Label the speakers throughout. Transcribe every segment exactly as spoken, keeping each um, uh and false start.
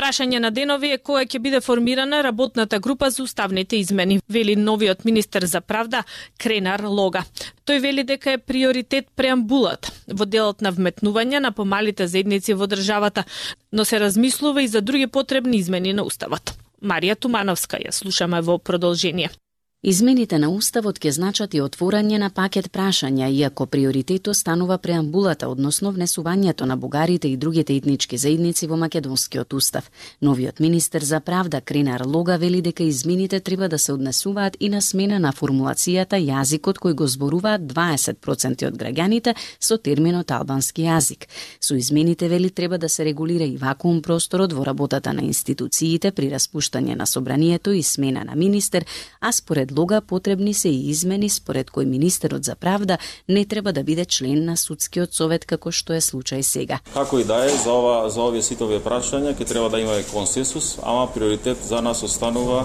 Speaker 1: Прашање на денови е кога ќе биде формирана работната група за уставните измени, вели новиот министер за правда Кренар Лога. Тој вели дека е приоритет преамбулата во делот на вметнување на помалите заедници во државата, но се размислува и за други потребни измени на уставот. Марија Тумановска ја слушаме во продолжение.
Speaker 2: Измените на Уставот ќе значат и отворање на пакет прашања, иако приоритетот станува преамбулата, односно внесувањето на бугарите и другите етнички заедници во македонскиот устав. Новиот министер за правда Кренар Лога вели дека измените треба да се однесуваат и на смена на формулацијата јазикот кој го зборуваат дваесет проценти од граѓаните со терминот албански јазик. Со измените вели треба да се регулира и вакуум просторот во работата на институциите при распуштање на собранието и смена на министер, а според Лога потребни се и измени според кој министерот за правда не треба да биде член на судскиот совет како што е случај сега.
Speaker 3: Како и да е, за ова за овие сите овие прашања ќе треба да има консенсус, ама приоритет за нас останува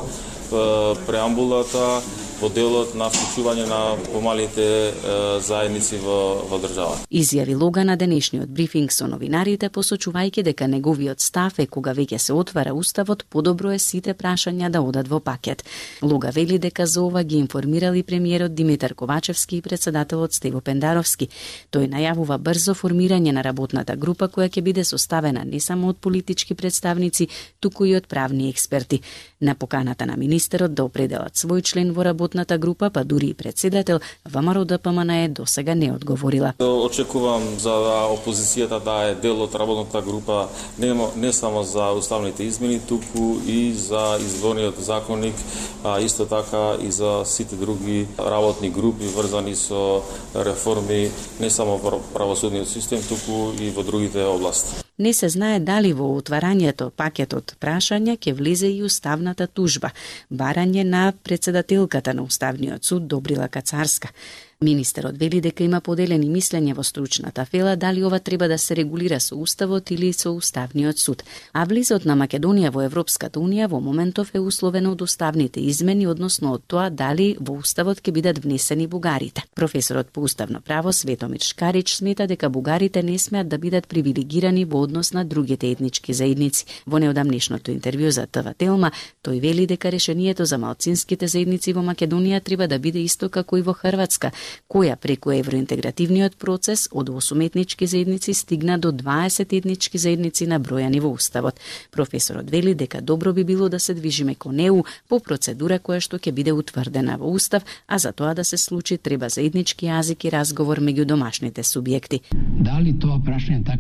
Speaker 3: е, преамбулата во делот на вклучување на помалите е, заедници во, во држава.
Speaker 2: Изјави Лога на денешниот брифинг со новинарите, посочувајќи дека неговиот став е кога веќе се отвара уставот, подобро е сите прашања да одат во пакет. Лога вели дека за ова ги информирали премиерот Димитар Ковачевски и председателот Стево Пендаровски. Тој најавува брзо формирање на работната група која ќе биде составена не само од политички представници, туку и од правни експерти. На поканата на министерот да определат свој член во работната група, па дури и председател, ВМРО Д П М Н Е досега не одговорила.
Speaker 3: Очекувам за да опозицијата да е дел од работната група не, не само за уставните измени, туку и за изборниот законник, а исто така и за сите други работни групи врзани со реформи не само во правосудниот систем, туку и во другите области.
Speaker 2: Не се знае дали во отварањето пакетот прашања ќе влезе и уставната тужба, барање на председателката на Уставниот суд Добрила Кацарска. Министерот вели дека има поделени мислења во стручната фела дали ова треба да се регулира со Уставот или со Уставниот суд. А влизот на Македонија во Европската унија во моментов е условено од уставните измени, односно од тоа дали во Уставот ќе бидат внесени бугарите. Професорот по уставно право Светомир Шкарич смета дека бугарите не смеат да бидат привилегирани во однос на другите етнички заедници. Во неодамнешното интервју за Т В Телма, тој вели дека решението за малцинските заедници во Македонија треба да биде исто како и во Хрватска, која преку евроинтегративниот процес од осум етнички заедници стигна до дваесет етнички заедници набројани во Уставот. Професорот вели дека добро би било да се движиме кон Е У по процедура која што ќе биде утврдена во Устав, а за тоа да се случи треба заеднички јазик и разговор меѓу домашните субјекти.
Speaker 4: Дали тоа прашање така